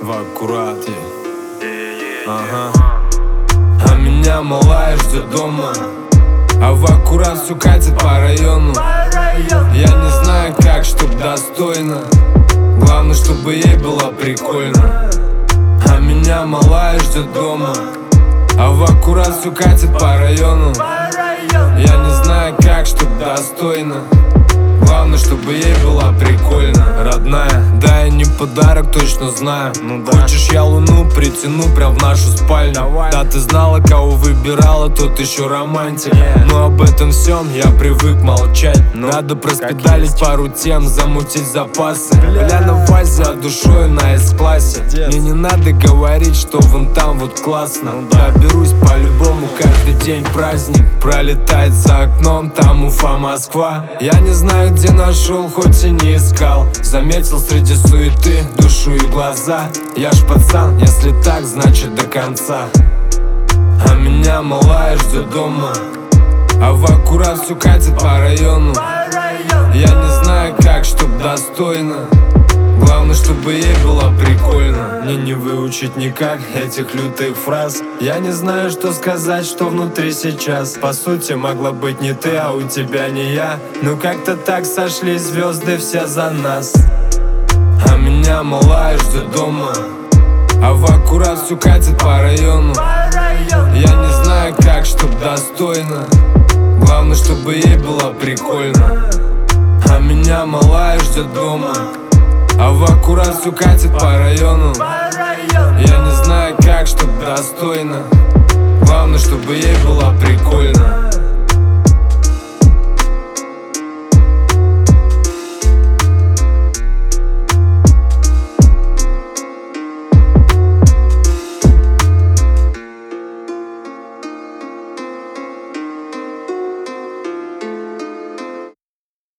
в аккурат. Ага. А меня малая ждет дома, а в аккурат все катит по району. Я не знаю как, чтоб достойно, главное, чтобы ей было прикольно. А меня малая ждет дома, а в аккурат все катит по району. Я не знаю как, чтоб достойно, главное, чтобы ей было прикольно. Родная, да, я не подарок, точно знаю. Хочешь, я луну притяну прям в нашу спальню. Да, ты знала, кого выбирала, тот еще романтик. Но об этом всем я привык молчать. Надо проспедалить пару тем, замутить запасы. Бля, на фазе, а душой на С-классе. Мне не надо говорить, что вон там вот классно. Я берусь по-любому, каждый день праздник. Пролетает за окном, там Уфа, Москва. Я не знаю, где нашел, хоть и не искал. Заметил среди суеты душу и глаза. Я ж пацан, если так, значит до конца. А меня малая ждет дома, а в аккурат все катит по району. Я не знаю как, чтоб достойно, главное, чтобы ей было прикольно. Мне не выучить никак этих лютых фраз. Я не знаю, что сказать, что внутри сейчас. По сути, могла быть не ты, а у тебя не я. Но как-то так сошлись звезды все за нас. А меня малая ждет дома, а в аккурат все катит по району. Я не знаю как, чтоб достойно, главное, чтобы ей было прикольно. А меня малая ждет дома, а в аккурат все катит по району. Я не знаю как, чтоб достойно, главное, чтобы ей было прикольно.